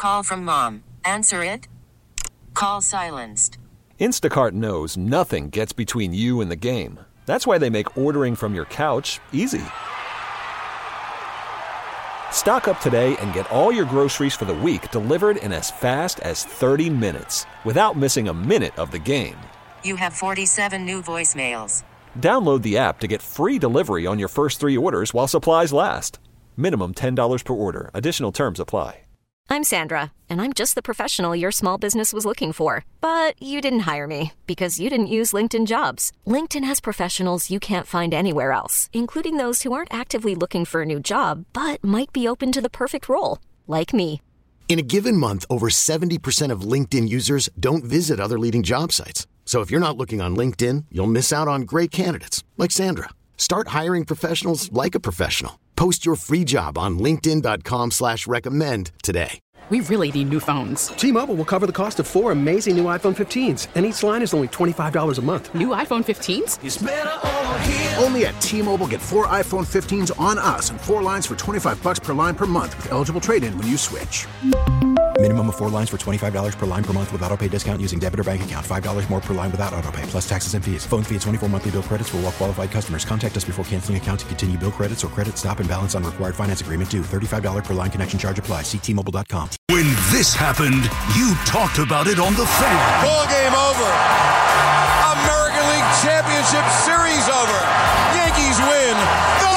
Call from mom. Answer it. Call silenced. Instacart knows nothing gets between you and the game. That's why they make ordering from your couch easy. Stock up today and get all your groceries for the week delivered in as fast as 30 minutes without missing a minute of the game. You have 47 new voicemails. Download the app to get free delivery on your first 3 orders while supplies last. Minimum $10 per order. Additional terms apply. I'm Sandra, and I'm just the professional your small business was looking for. But you didn't hire me because you didn't use LinkedIn Jobs. LinkedIn has professionals you can't find anywhere else, including those who aren't actively looking for a new job, but might be open to the perfect role, like me. In a given month, over 70% of LinkedIn users don't visit other leading job sites. So if you're not looking on LinkedIn, you'll miss out on great candidates like Sandra. Start hiring professionals like a professional. Post your free job on linkedin.com/recommend today. We really need new phones. T-Mobile will cover the cost of 4 amazing new iPhone 15s, and each line is only $25 a month. New iPhone 15s? It's better over here. Only at T-Mobile, get 4 iPhone 15s on us and 4 lines for $25 per line per month with eligible trade-in when you switch. Minimum of 4 lines for $25 per line per month with autopay discount using debit or bank account. $5 more per line without autopay, plus taxes and fees. Phone fee at 24 monthly bill credits for well-qualified customers. Contact us before canceling account to continue bill credits or credit stop and balance on required finance agreement due. $35 per line connection charge applies. See T-Mobile.com. When this happened, you talked about it on The Fan. Ball game over. American League Championship Series over. Yankees win. The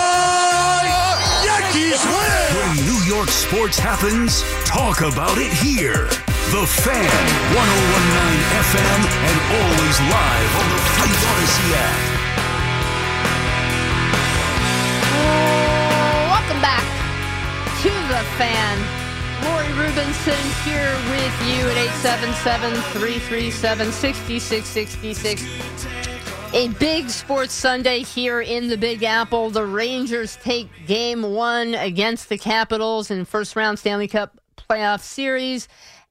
Yankees win! When New York sports happens, talk about it here. The Fan, 101.9 FM, and always live on the Free Odyssey app. Welcome back to The Fan. Lori Rubinson here with you at 877-337-6666. A big sports Sunday here in the Big Apple. The Rangers take Game 1 against the Capitals in first-round Stanley Cup playoff series.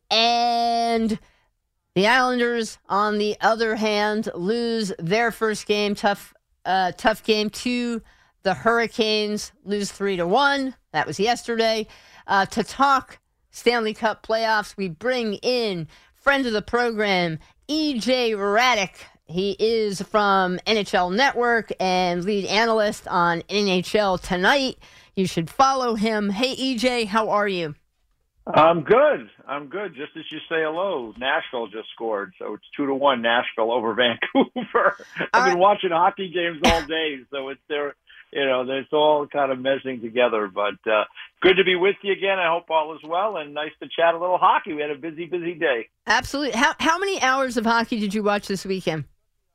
And the Islanders, on the other hand, lose their first game. Tough game to the Hurricanes. Lose 3-1. That was yesterday. To talk Stanley Cup playoffs, we bring in friend of the program, EJ Hradek. He is from NHL Network and lead analyst on NHL Tonight. You should follow him. Hey, EJ, how are you? I'm good. Just as you say hello, Nashville just scored, so it's 2-1 Nashville over Vancouver. I've been watching hockey games all day, so it's there. It's all kind of meshing together. But good to be with you again. I hope all is well, and nice to chat a little hockey. We had a busy day. Absolutely. How many hours of hockey did you watch this weekend?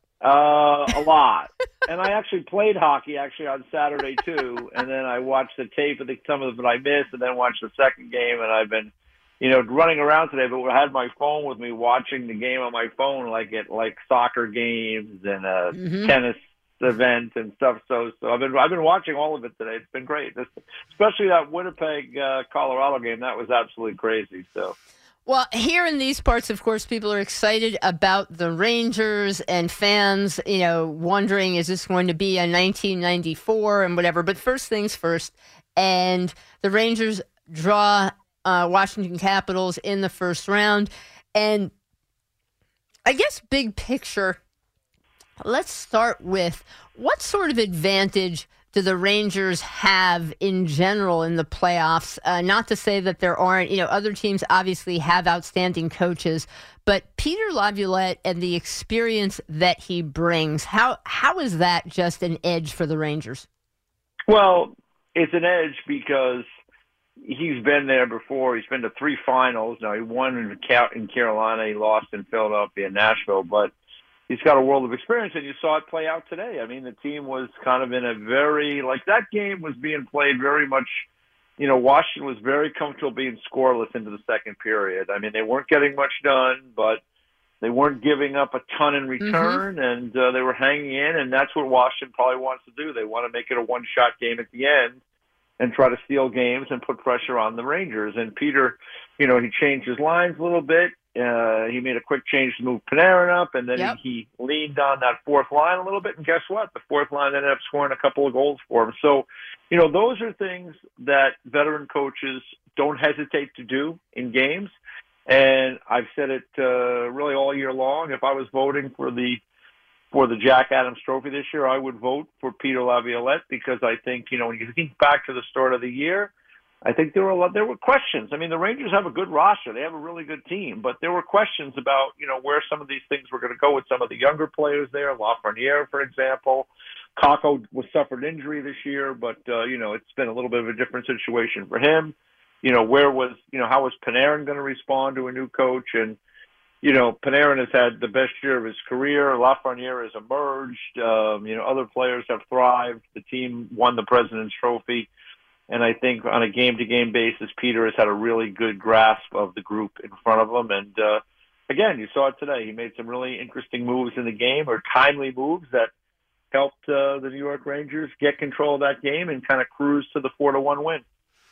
A lot. And I actually played hockey on Saturday too, and then I watched the tape of some of it I missed, and then watched the second game. And I've been, running around today, but I had my phone with me, watching the game on my phone, like soccer games and tennis event and stuff. So I've been watching all of it today. It's been great, especially that Winnipeg Colorado game. That was absolutely crazy. So. Well, here in these parts, of course, people are excited about the Rangers, and fans, wondering, is this going to be a 1994 and whatever? But first things first, and the Rangers draw Washington Capitals in the first round. And I guess big picture, let's start with what sort of advantage do the Rangers have in general in the playoffs? Not to say that there aren't, other teams obviously have outstanding coaches, but Peter Laviolette and the experience that he brings, how is that just an edge for the Rangers? Well, it's an edge because he's been there before. He's been to 3 finals. Now, he won in Carolina, he lost in Philadelphia and Nashville, but he's got a world of experience, and you saw it play out today. I mean, the team was kind of in a very, that game was being played very much, Washington was very comfortable being scoreless into the second period. I mean, they weren't getting much done, but they weren't giving up a ton in return, and they were hanging in, and that's what Washington probably wants to do. They want to make it a one-shot game at the end and try to steal games and put pressure on the Rangers. And Peter, he changed his lines a little bit. He made a quick change to move Panarin up, and then he leaned on that fourth line a little bit, and guess what? The fourth line ended up scoring a couple of goals for him. So, those are things that veteran coaches don't hesitate to do in games, and I've said it really all year long. If I was voting for the Jack Adams Trophy this year, I would vote for Peter Laviolette, because I think, when you think back to the start of the year, I think there were questions. I mean, the Rangers have a good roster. They have a really good team, but there were questions about, where some of these things were going to go with some of the younger players there. Lafreniere, for example. Kakko suffered injury this year, but, it's been a little bit of a different situation for him. How was Panarin going to respond to a new coach? And, Panarin has had the best year of his career. Lafreniere has emerged. Other players have thrived. The team won the President's Trophy. And I think on a game-to-game basis, Peter has had a really good grasp of the group in front of him. And, again, you saw it today. He made some really interesting moves in the game, or timely moves that helped the New York Rangers get control of that game and kind of cruise to the 4-1 win.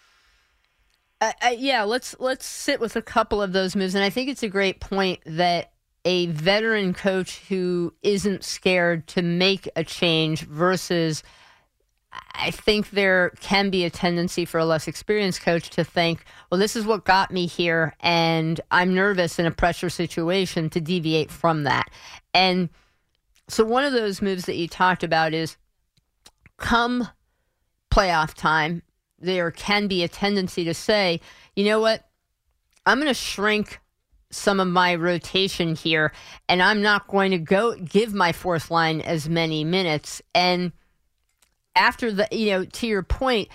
Let's sit with a couple of those moves. And I think it's a great point that a veteran coach who isn't scared to make a change versus – I think there can be a tendency for a less experienced coach to think, well, this is what got me here, and I'm nervous in a pressure situation, to deviate from that. And so one of those moves that you talked about is, come playoff time, there can be a tendency to say, you know what, I'm going to shrink some of my rotation here, and I'm not going to give my fourth line as many minutes. And after to your point,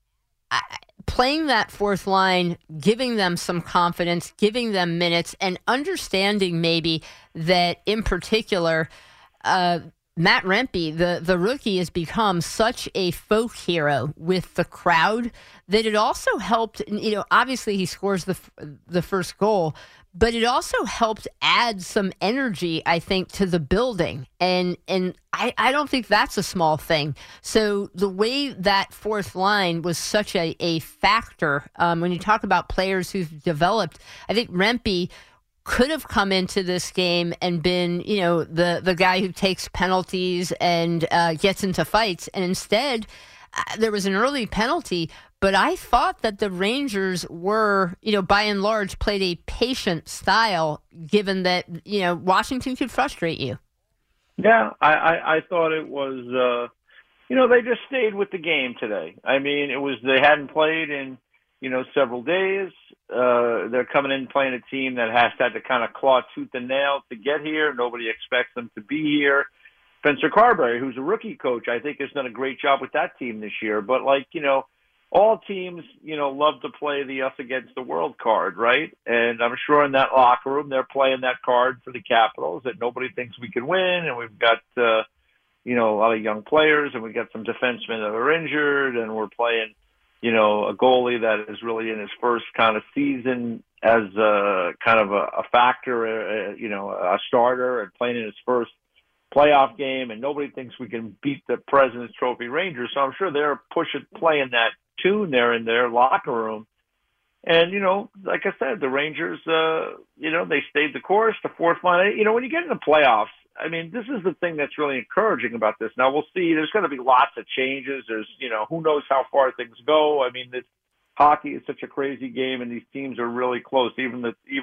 playing that fourth line, giving them some confidence, giving them minutes, and understanding maybe that in particular, Matt Rempe, the rookie, has become such a folk hero with the crowd that it also helped. Obviously he scores the first goal, but it also helped add some energy, I think, to the building. And I don't think that's a small thing. So the way that fourth line was such a factor, when you talk about players who've developed, I think Rempe could have come into this game and been, the guy who takes penalties and gets into fights. And instead, there was an early penalty, but I thought that the Rangers were, by and large, played a patient style, given that, Washington could frustrate you. Yeah, I thought it was, they just stayed with the game today. I mean, they hadn't played in, several days. They're coming in playing a team that has had to kind of claw tooth and nail to get here. Nobody expects them to be here. Spencer Carberry, who's a rookie coach, I think has done a great job with that team this year. But all teams, love to play the us against the world card, right? And I'm sure in that locker room, they're playing that card for the Capitals that nobody thinks we can win. And we've got, a lot of young players, and we've got some defensemen that are injured, and we're playing, a goalie that is really in his first kind of season as a kind of a factor, a starter, and playing in his first playoff game, and nobody thinks we can beat the President's Trophy Rangers. So I'm sure they're playing that tune there in their locker room. And, like I said, the Rangers, they stayed the course, the fourth line. When you get into playoffs, I mean, this is the thing that's really encouraging about this. Now, we'll see. There's going to be lots of changes. There's, who knows how far things go. I mean, hockey is such a crazy game, and these teams are really close. Even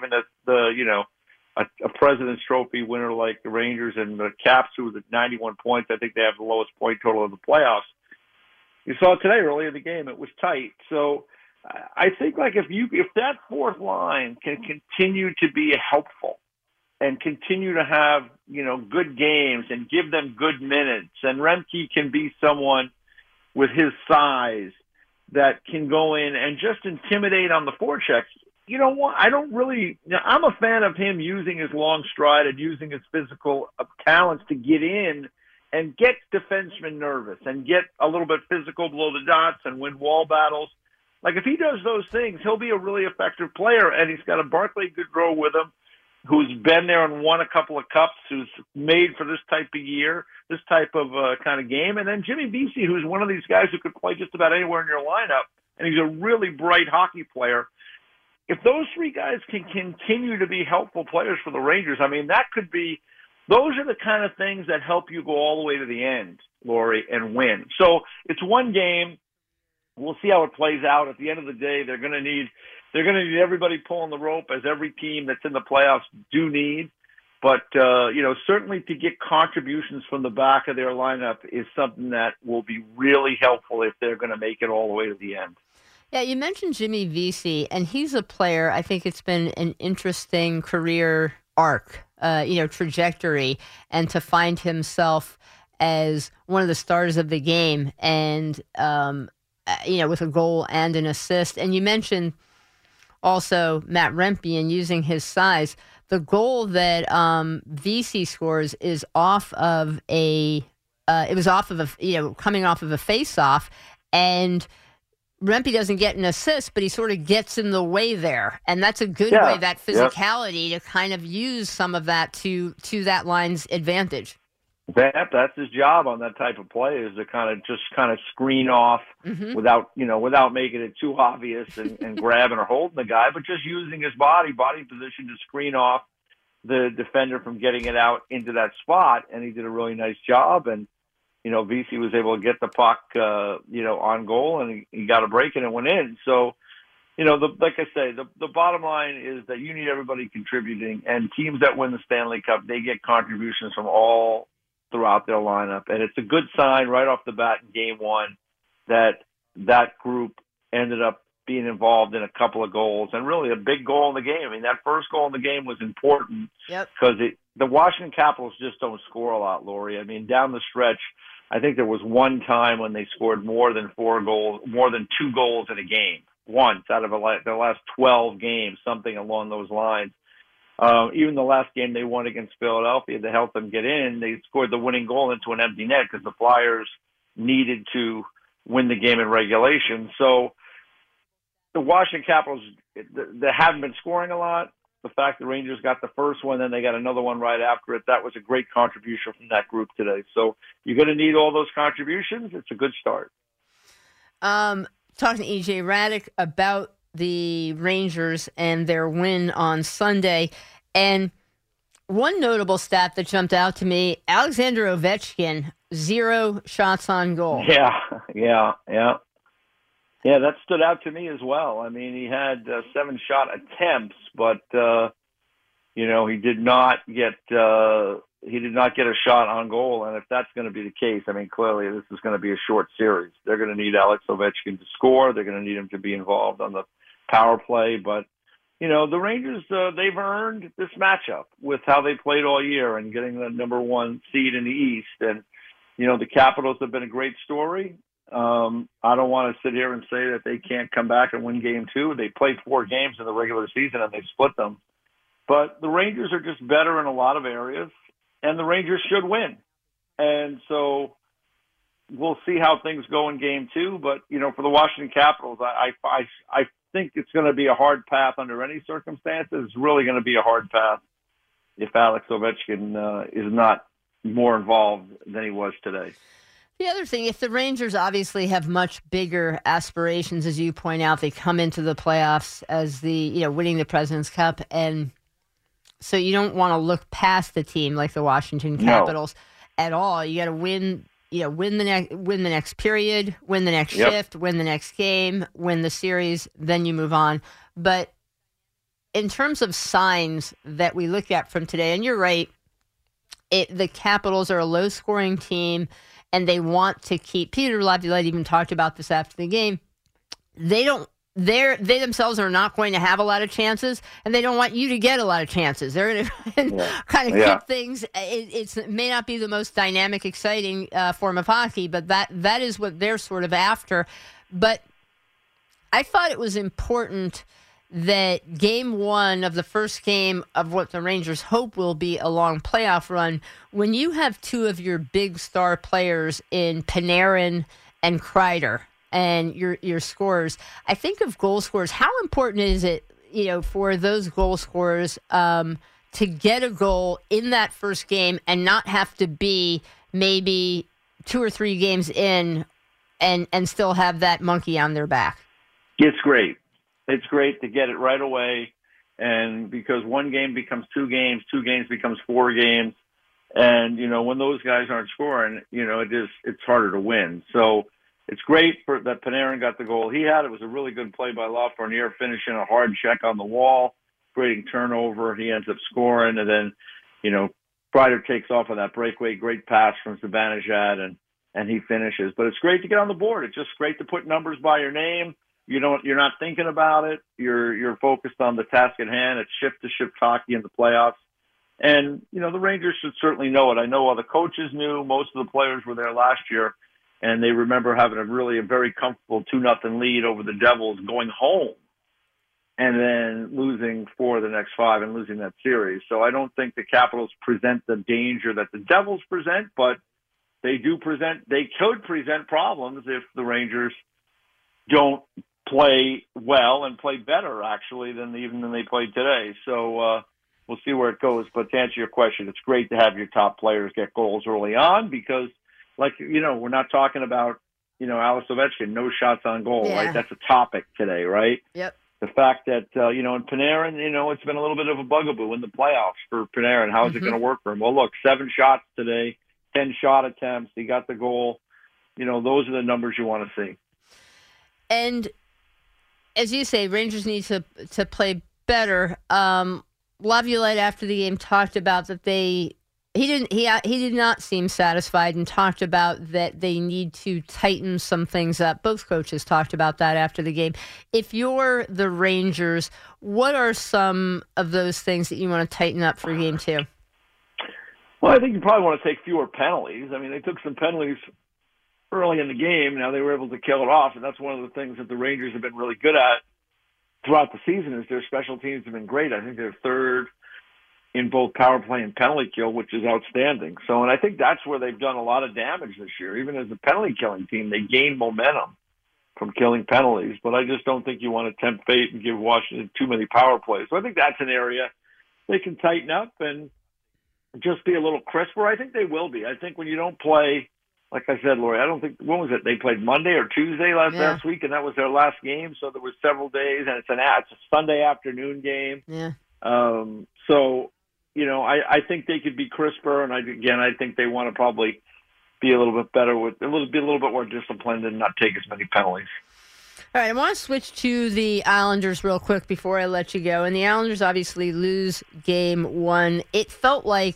a President's Trophy winner like the Rangers and the Caps, who was at 91 points, I think they have the lowest point total in the playoffs. You saw today earlier in the game, it was tight. So I think if that fourth line can continue to be helpful and continue to have, good games and give them good minutes, and Remke can be someone with his size that can go in and just intimidate on the forechecks. You know what? I'm a fan of him using his long stride and using his physical talents to get in and get defensemen nervous and get a little bit physical below the dots and win wall battles. If he does those things, he'll be a really effective player. And he's got a Barclay Goodrow with him, who's been there and won a couple of cups, who's made for this type of year, this type of kind of game. And then Jimmy Vesey, who's one of these guys who could play just about anywhere in your lineup. And he's a really bright hockey player. if those three guys can continue to be helpful players for the Rangers, I mean, that could be – those are the kind of things that help you go all the way to the end, Lori, and win. So it's one game. We'll see how it plays out. At the end of the day, they're going to need everybody pulling the rope, as every team that's in the playoffs do need. But, certainly to get contributions from the back of their lineup is something that will be really helpful if they're going to make it all the way to the end. Yeah, you mentioned Jimmy Vesey, and he's a player. I think it's been an interesting career arc, trajectory, and to find himself as one of the stars of the game and, with a goal and an assist. And you mentioned also Matt Rempe and using his size. The goal that Vesey scores is coming off of a face-off, and Rempe doesn't get an assist, but he sort of gets in the way there. And that's a good way, that physicality, to kind of use some of that to that line's advantage. That's his job on that type of play, is to kind of screen off without making it too obvious and grabbing or holding the guy, but just using his body position to screen off the defender from getting it out into that spot. And he did a really nice job. And, Vesey was able to get the puck, on goal, and he got a break and it went in. So, like I say, the bottom line is that you need everybody contributing, and teams that win the Stanley Cup, they get contributions from all throughout their lineup. And it's a good sign right off the bat in game one that group ended up being involved in a couple of goals, and really a big goal in the game. I mean, that first goal in the game was important because the Washington Capitals just don't score a lot, Lori. I mean, down the stretch, I think there was one time when they scored more than 2 goals in a game, once out of the last 12 games, something along those lines. Even the last game they won against Philadelphia to help them get in, they scored the winning goal into an empty net because the Flyers needed to win the game in regulation. So the Washington Capitals, they haven't been scoring a lot. The fact the Rangers got the first one, then they got another one right after it, that was a great contribution from that group today. So you're going to need all those contributions. It's a good start. Talking to E.J. Radick about the Rangers and their win on Sunday. And one notable stat that jumped out to me, Alexander Ovechkin, 0 shots on goal. Yeah, that stood out to me as well. I mean, he had 7 shot attempts, but he did not get a shot on goal. And if that's going to be the case, I mean, clearly this is going to be a short series. They're going to need Alex Ovechkin to score. They're going to need him to be involved on the power play. But the Rangers, they've earned this matchup with how they played all year and getting the number 1 seed in the East. And the Capitals have been a great story. I don't want to sit here and say that they can't come back and win game 2. They played 4 games in the regular season and they split them. But the Rangers are just better in a lot of areas, and the Rangers should win. And so we'll see how things go in game 2. But, for the Washington Capitals, I think it's going to be a hard path under any circumstances. It's really going to be a hard path if Alex Ovechkin is not more involved than he was today. The other thing, if the Rangers obviously have much bigger aspirations, as you point out, they come into the playoffs as winning the President's Cup, and so you don't want to look past the team like the Washington Capitals at all. You got to win the next period, win the next shift, win the next game, win the series, then you move on. But in terms of signs that we look at from today, and you're right, the Capitals are a low-scoring team, and they want to keep. Peter Laviolette even talked about this after the game. They themselves are not going to have a lot of chances, and they don't want you to get a lot of chances. They're going to kind of keep things. It may not be the most dynamic, exciting form of hockey, but that is what they're sort of after. But I thought it was important that game 1 of the first game of what the Rangers hope will be a long playoff run, when you have 2 of your big star players in Panarin and Kreider and your scorers, I think of goal scorers. How important is it, for those goal scorers to get a goal in that first game and not have to be maybe 2 or 3 games in and still have that monkey on their back? It's great. it's great to get it right away. And because one game becomes 2 games, 2 games becomes 4 games. And, when those guys aren't scoring, it's harder to win. So it's great that Panarin got the goal he had. It was a really good play by Lafreniere, finishing a hard check on the wall, creating turnover. He ends up scoring. And then, Kreider takes off on that breakaway. Great pass from Zibanejad, and he finishes. But it's great to get on the board. It's just great to put numbers by your name. You're not thinking about it. You're focused on the task at hand. It's shift-to-shift hockey in the playoffs. And, the Rangers should certainly know it. I know all the coaches knew. Most of the players were there last year, and they remember having a very comfortable 2-0 lead over the Devils going home and then losing 4 of the next 5 and losing that series. So I don't think the Capitals present the danger that the Devils present, but they could present problems if the Rangers don't play well and play better, actually, than they played today. So we'll see where it goes. But to answer your question, it's great to have your top players get goals early on because, we're not talking about, Alex Ovechkin, no shots on goal, right? That's a topic today, right? Yep. The fact that, in Panarin, it's been a little bit of a bugaboo in the playoffs for Panarin. How is it going to work for him? Well, look, 7 shots today, 10 shot attempts. He got the goal. Those are the numbers you want to see. And as you say, Rangers need to play better. Laviolette after the game talked about that he did not seem satisfied and talked about that they need to tighten some things up. Both coaches talked about that after the game. If you're the Rangers, what are some of those things that you want to tighten up for Game 2? Well, I think you probably want to take fewer penalties. I mean, they took some penalties early in the game. Now they were able to kill it off, and that's one of the things that the Rangers have been really good at throughout the season is their special teams have been great. I think they're third in both power play and penalty kill, which is outstanding. So, and I think that's where they've done a lot of damage this year. Even as a penalty killing team, they gained momentum from killing penalties. But I just don't think you want to tempt fate and give Washington too many power plays. So I think that's an area they can tighten up and just be a little crisper. I think they will be. I think when you don't play, like I said, Lori, I don't think, when was it? They played Monday or Tuesday last week, and that was their last game. So there was several days, and it's a Sunday afternoon game. Yeah. So, I think they could be crisper, and I think they want to probably be a little bit better be a little bit more disciplined and not take as many penalties. All right, I want to switch to the Islanders real quick before I let you go. And the Islanders obviously lose Game 1. It felt like,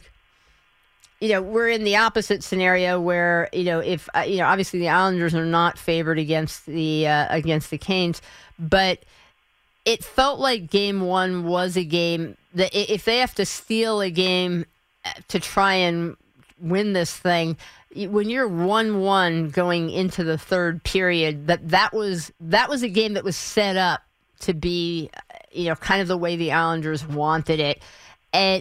we're in the opposite scenario where, if obviously the Islanders are not favored against the Canes, but it felt like Game 1 was a game that if they have to steal a game to try and win this thing, when you're 1-1 going into the third period, that was a game that was set up to be, kind of the way the Islanders wanted it. And,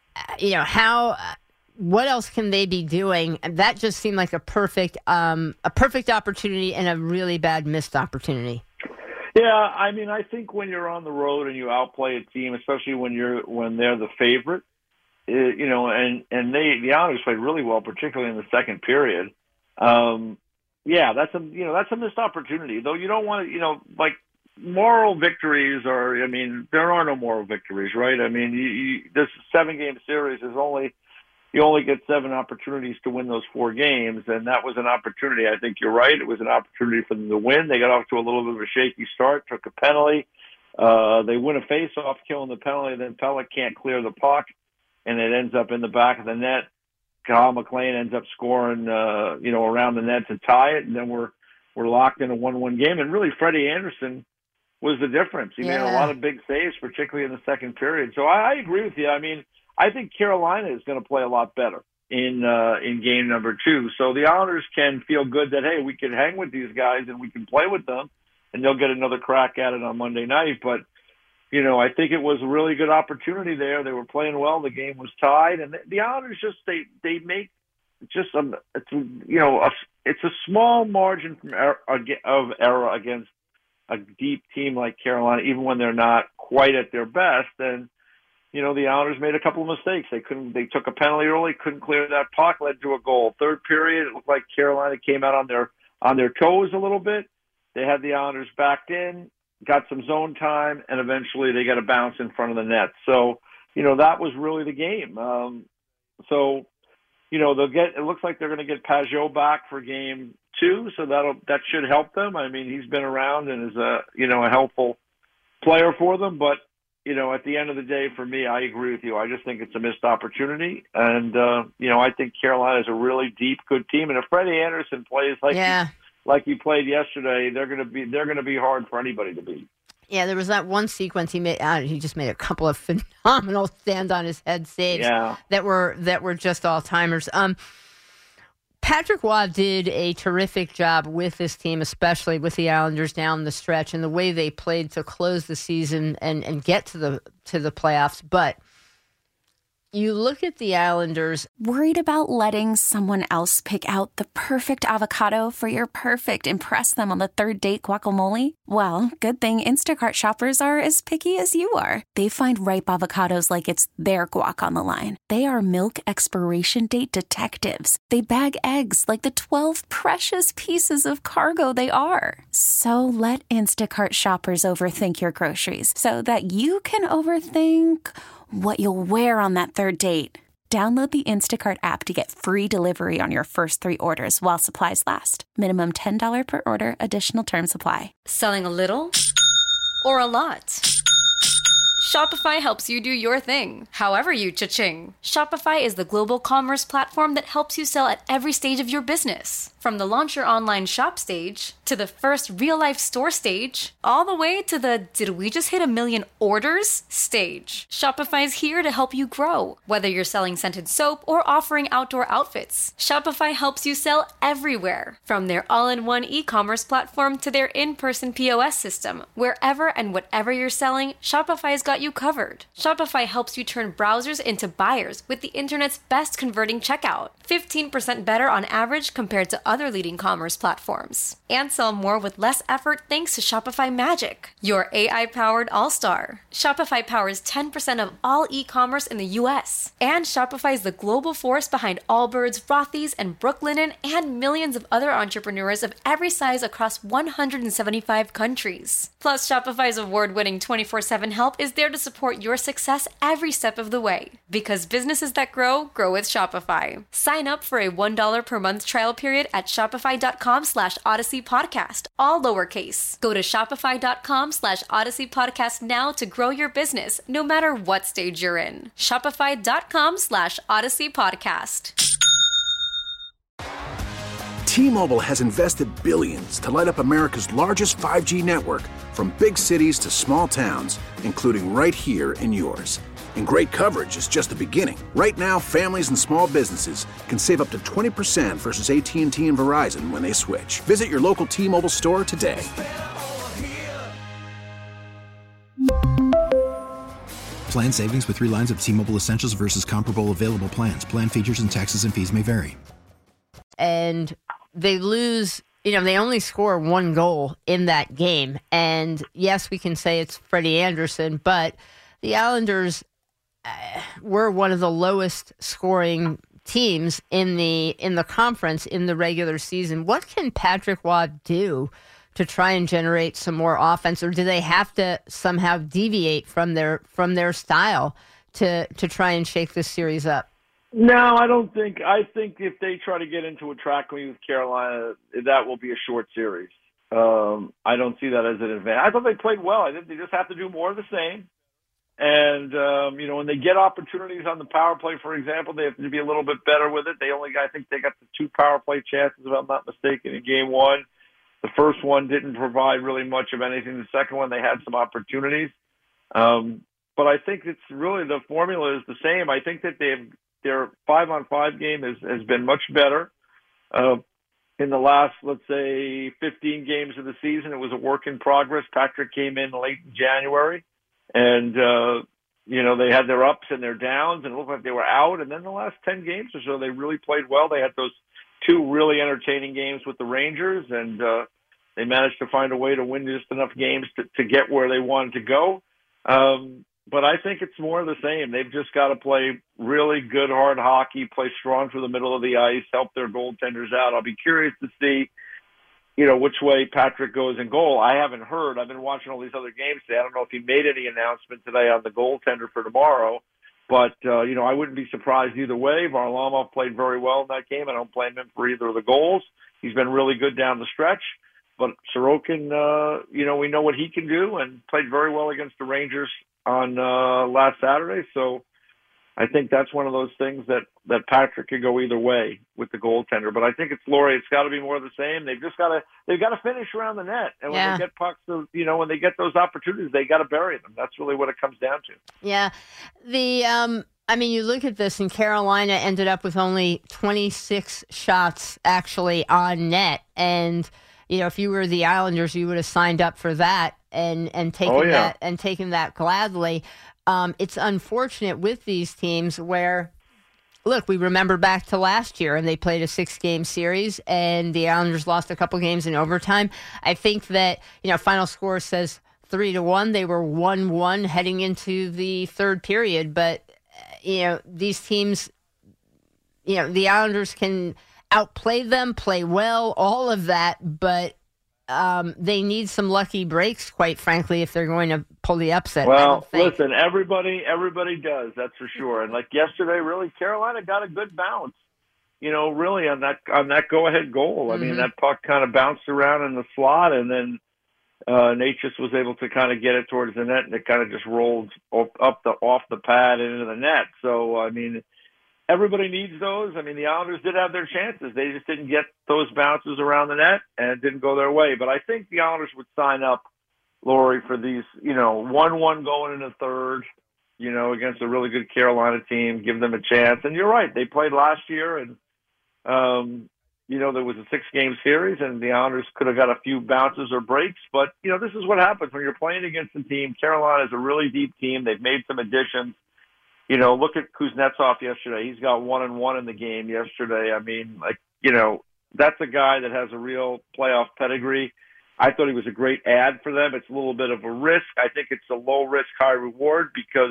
what else can they be doing? That just seemed like a perfect opportunity and a really bad missed opportunity. Yeah, I mean, I think when you're on the road and you outplay a team, especially when they're the favorite, and the Islanders played really well, particularly in the second period. That's a missed opportunity. Though you don't want to, moral victories there are no moral victories, right? I mean, this 7-game series you only get 7 opportunities to win those 4 games, and that was an opportunity. I think you're right. It was an opportunity for them to win. They got off to a little bit of a shaky start, took a penalty. They win a face-off, killing the penalty, then Pelech can't clear the puck, and it ends up in the back of the net. Kyle McLean ends up scoring, around the net to tie it, and then we're locked in a 1-1 game. And really, Freddie Anderson was the difference. He made a lot of big saves, particularly in the second period. So I agree with you. I mean, I think Carolina is going to play a lot better in game number 2. So the Islanders can feel good that, hey, we can hang with these guys and we can play with them, and they'll get another crack at it on Monday night. But, I think it was a really good opportunity there. They were playing well. The game was tied. And the Islanders they make just it's a small margin of error against a deep team like Carolina, even when they're not quite at their best. And, the Islanders made a couple of mistakes. They took a penalty early, couldn't clear that puck, led to a goal. Third period, it looked like Carolina came out on their toes a little bit. They had the Islanders backed in. got some zone time, and eventually they got a bounce in front of the net. So, that was really the game. It looks like they're going to get Pajot back for game 2, so that should help them. I mean, he's been around and is a helpful player for them, but at the end of the day, for me, I agree with you. I just think it's a missed opportunity, and I think Carolina is a really deep, good team. And if Freddie Anderson plays like he played yesterday, they're going to be hard for anybody to beat. Yeah, there was that one sequence he made. He just made a couple of phenomenal stand on his head saves that were just all timers. Patrick Roy did a terrific job with this team, especially with the Islanders down the stretch and the way they played to close the season and get to the playoffs. But you look at the Islanders. Worried about letting someone else pick out the perfect avocado for your perfect impress them on the third date guacamole? Well, good thing Instacart shoppers are as picky as you are. They find ripe avocados like it's their guac on the line. They are milk expiration date detectives. They bag eggs like the 12 precious pieces of cargo they are. So let Instacart shoppers overthink your groceries so that you can overthink what you'll wear on that third date. Download the Instacart app to get free delivery on your first 3 orders while supplies last. Minimum $10 per order. Additional terms apply. Selling a little or a lot? Shopify helps you do your thing, however you cha-ching. Shopify is the global commerce platform that helps you sell at every stage of your business. From the launch your online shop stage, to the first real-life store stage, all the way to the did we just hit 1 million orders stage. Shopify's here to help you grow. Whether you're selling scented soap or offering outdoor outfits, Shopify helps you sell everywhere. From their all-in-one e-commerce platform to their in-person POS system, wherever and whatever you're selling, Shopify's got you covered. Shopify helps you turn browsers into buyers with the internet's best converting checkout. 15% better on average compared to other leading commerce platforms. And sell more with less effort thanks to Shopify Magic, your AI-powered all-star. Shopify powers 10% of all e-commerce in the U.S. And Shopify is the global force behind Allbirds, Rothy's, and Brooklinen, and millions of other entrepreneurs of every size across 175 countries. Plus, Shopify's award-winning 24/7 help is there to support your success every step of the way. Because businesses that grow, grow with Shopify. Sign up for a $1 per month trial period at shopify.com/Odyssey Podcast, all lowercase. Go to shopify.com/Odyssey Podcast now to grow your business, no matter what stage you're in. Shopify.com/Odyssey Podcast. T-Mobile has invested billions to light up America's largest 5G network, from big cities to small towns, including right here in yours. And great coverage is just the beginning. Right now, families and small businesses can save up to 20% versus AT&T and Verizon when they switch. Visit your local T-Mobile store today. Plan savings with 3 lines of T-Mobile Essentials versus comparable available plans. Plan features and taxes and fees may vary. And they lose, they only score 1 goal in that game. And yes, we can say it's Freddie Anderson, but the Islanders were one of the lowest scoring teams in the conference in the regular season. What can Patrick Roy do to try and generate some more offense, or do they have to somehow deviate from their style to try and shake this series up? No, I don't think. I think if they try to get into a track meet with Carolina, that will be a short series. I don't see that as an advantage. I thought they played well. I think they just have to do more of the same. And, when they get opportunities on the power play, for example, they have to be a little bit better with it. I think they got the 2 power play chances, if I'm not mistaken, in game 1. The first one didn't provide really much of anything. The second one, they had some opportunities. But I think it's really the formula is the same. I think that their 5-on-5 game has been much better. In the last, let's say, 15 games of the season, it was a work in progress. Patrick came in late in January. And, they had their ups and their downs, and it looked like they were out. And then the last 10 games or so, they really played well. They had those 2 really entertaining games with the Rangers, and they managed to find a way to win just enough games to get where they wanted to go. But I think it's more of the same. They've just got to play really good, hard hockey, play strong through the middle of the ice, help their goaltenders out. I'll be curious to see which way Patrick goes in goal. I haven't heard. I've been watching all these other games today. I don't know if he made any announcement today on the goaltender for tomorrow. But, I wouldn't be surprised either way. Varlamov played very well in that game. I don't blame him for either of the goals. He's been really good down the stretch. But Sorokin, we know what he can do and played very well against the Rangers on last Saturday. So I think that's one of those things that Patrick could go either way with the goaltender. But I think it's got to be more of the same. They've got to finish around the net. And when they get pucks, when they get those opportunities, they got to bury them. That's really what it comes down to. Yeah. You look at this, and Carolina ended up with only 26 shots actually on net. And, if you were the Islanders, you would have signed up for that and taken that gladly. It's unfortunate with these teams where, look, we remember back to last year, and they played a 6-game series, and the Islanders lost a couple games in overtime. I think that, final score says 3-1. They were 1-1 heading into the third period. But, these teams, the Islanders can outplay them, play well, all of that, but they need some lucky breaks, quite frankly, if they're going to pull the upset. Well, listen, everybody does, that's for sure. And like yesterday, really, Carolina got a good bounce, really on that go-ahead goal. I mean, that puck kind of bounced around in the slot, and then Natchez was able to kind of get it towards the net, and it kind of just rolled off the pad into the net. So, everybody needs those. The Islanders did have their chances. They just didn't get those bounces around the net, and it didn't go their way. But I think the Islanders would sign up, Lori, for these, 1-1 going in the third, against a really good Carolina team, give them a chance. And you're right. They played last year, and, there was a 6-game series, and the Islanders could have got a few bounces or breaks. But, this is what happens when you're playing against a team. Carolina is a really deep team. They've made some additions. Look at Kuznetsov yesterday. He's got 1-1 in the game yesterday. That's a guy that has a real playoff pedigree. I thought he was a great ad for them. It's a little bit of a risk. I think it's a low risk, high reward because,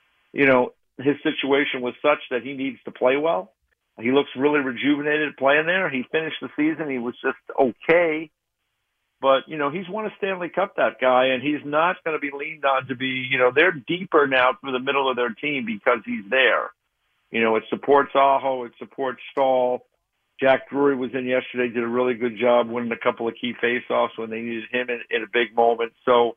his situation was such that he needs to play well. He looks really rejuvenated playing there. He finished the season. He was just okay. But, he's won a Stanley Cup, that guy, and he's not going to be leaned on to be, they're deeper now through the middle of their team because he's there. It supports Aho, it supports Stahl. Jack Drury was in yesterday, did a really good job winning a couple of key faceoffs when they needed him in a big moment. So,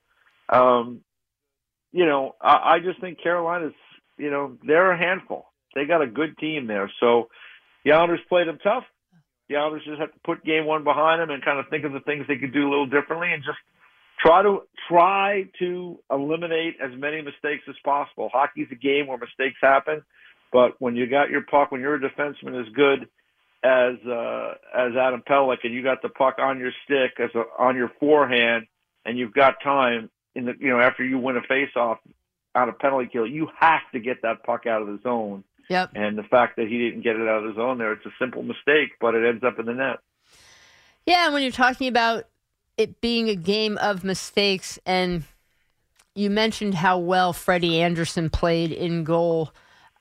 I just think Carolina's, they're a handful. They got a good team there. So the Islanders played them tough. The Islanders just have to put game one behind them and kind of think of the things they could do a little differently and just try to eliminate as many mistakes as possible. Hockey's a game where mistakes happen, but when you got your puck, when you're a defenseman as good as Adam Pelech and you got the puck on your stick on your forehand and you've got time after you win a faceoff out of penalty kill, you have to get that puck out of the zone. Yep. And the fact that he didn't get it out of the zone there, it's a simple mistake, but it ends up in the net. Yeah, and when you're talking about it being a game of mistakes, and you mentioned how well Freddie Anderson played in goal,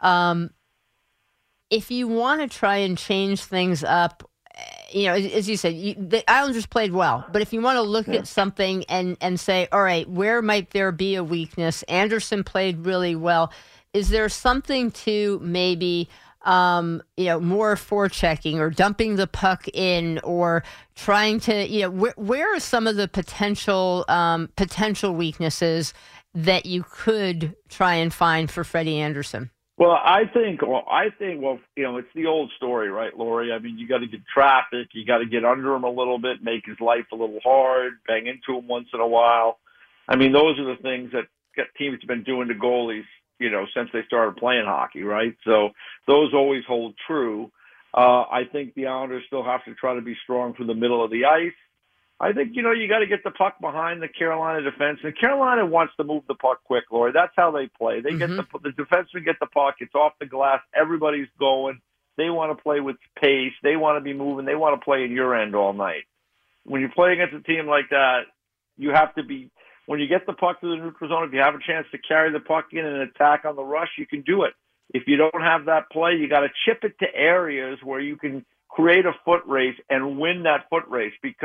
if you want to try and change things up, as you said, the Islanders played well. But if you want to look at something and say, all right, where might there be a weakness? Anderson played really well. Is there something to maybe, more forechecking or dumping the puck in or trying to, where are some of the potential weaknesses that you could try and find for Freddie Anderson? Well, I think, it's the old story, right, Lori? You got to get traffic. You got to get under him a little bit, make his life a little hard, bang into him once in a while. Those are the things that teams have been doing to goalies, since they started playing hockey, right? So those always hold true. I think the Islanders still have to try to be strong from the middle of the ice. I think, you got to get the puck behind the Carolina defense. And Carolina wants to move the puck quick, Lori. That's how they play. They get the defensemen get the puck. It's off the glass. Everybody's going. They want to play with pace. They want to be moving. They want to play in your end all night. When you play against a team like that, you have to be – when you get the puck to the neutral zone, if you have a chance to carry the puck in and attack on the rush, you can do it. If you don't have that play, you got to chip it to areas where you can create a foot race and win that foot race because –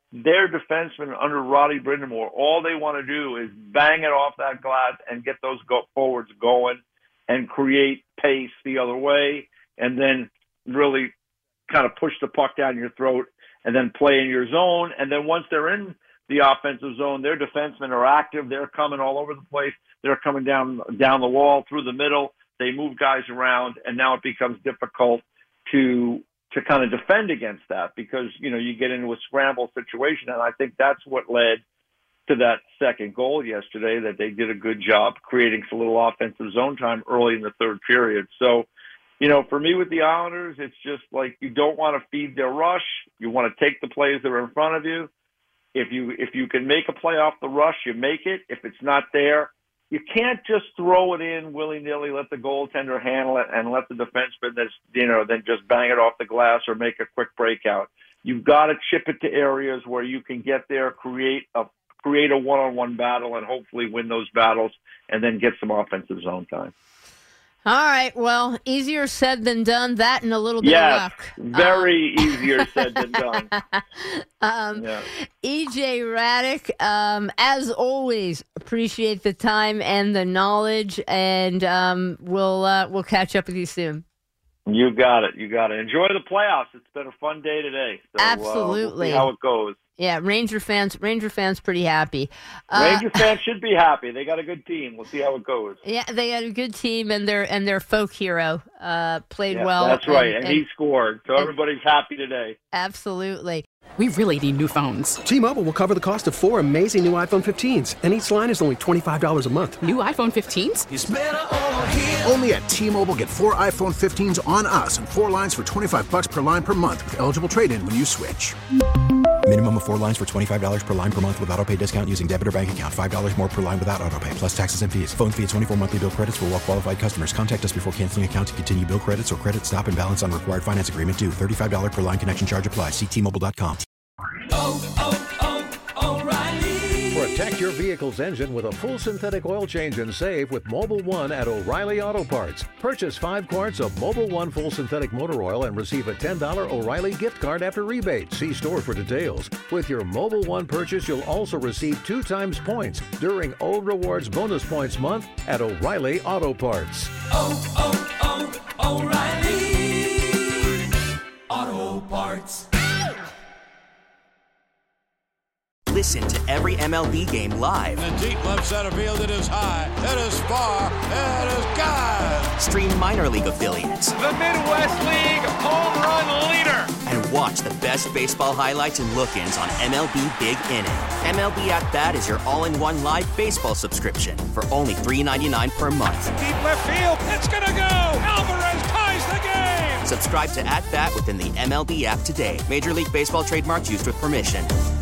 their defensemen under Roddy Brind'Amour, all they want to do is bang it off that glass and get those forwards going and create pace the other way, and then really kind of push the puck down your throat and then play in your zone. And then once they're in the offensive zone, their defensemen are active. They're coming all over the place. They're coming down the wall, through the middle. They move guys around, and now it becomes difficult to kind of defend against that because, you get into a scramble situation. And I think that's what led to that second goal yesterday, that they did a good job creating some little offensive zone time early in the third period. So, for me with the Islanders, it's just like you don't want to feed their rush. You want to take the plays that are in front of you. If you can make a play off the rush, you make it. If it's not there, you can't just throw it in willy-nilly, let the goaltender handle it, and let the defenseman then just bang it off the glass or make a quick breakout. You've got to chip it to areas where you can get there, create a one-on-one battle, and hopefully win those battles, and then get some offensive zone time. All right. Well, easier said than done. That and a little bit of luck. Very easier said than done. EJ Hradek, as always, appreciate the time and the knowledge, and we'll catch up with you soon. You got it. Enjoy the playoffs. It's been a fun day today. So, absolutely. We'll see how it goes. Yeah, Ranger fans pretty happy. Ranger fans should be happy. They got a good team. We'll see how it goes. Yeah, they got a good team, and their folk hero played well. That's right, and he scored. So everybody's happy today. Absolutely. We really need new phones. T-Mobile will cover the cost of 4 amazing new iPhone 15s, and each line is only $25 a month. New iPhone 15s? It's better over here. Only at T-Mobile, get 4 iPhone 15s on us and 4 lines for $25 per line per month with eligible trade-in when you switch. Minimum of 4 lines for $25 per line per month with autopay discount using debit or bank account. $5 more per line without autopay, plus taxes and fees. Phone fee at 24 monthly bill credits for well-qualified customers. Contact us before canceling account to continue bill credits or credit stop and balance on required finance agreement due. $35 per line connection charge applies. See T-Mobile.com. O'Reilly. Protect your vehicle's engine with a full synthetic oil change and save with Mobil 1 at O'Reilly Auto Parts. Purchase 5 quarts of Mobil 1 full synthetic motor oil and receive a $10 O'Reilly gift card after rebate. See store for details. With your Mobil 1 purchase, you'll also receive 2 times points during O Rewards Bonus Points Month at O'Reilly Auto Parts. O'Reilly Auto Parts. Listen to every MLB game live. In the deep left center field, it is high, it is far, it is gone. Stream minor league affiliates. The Midwest League home run leader. And watch the best baseball highlights and look-ins on MLB Big Inning. MLB At Bat is your all-in-one live baseball subscription for only $3.99 per month. Deep left field, it's gonna go. Alvarez ties the game. Subscribe to At Bat within the MLB app today. Major League Baseball trademarks used with permission.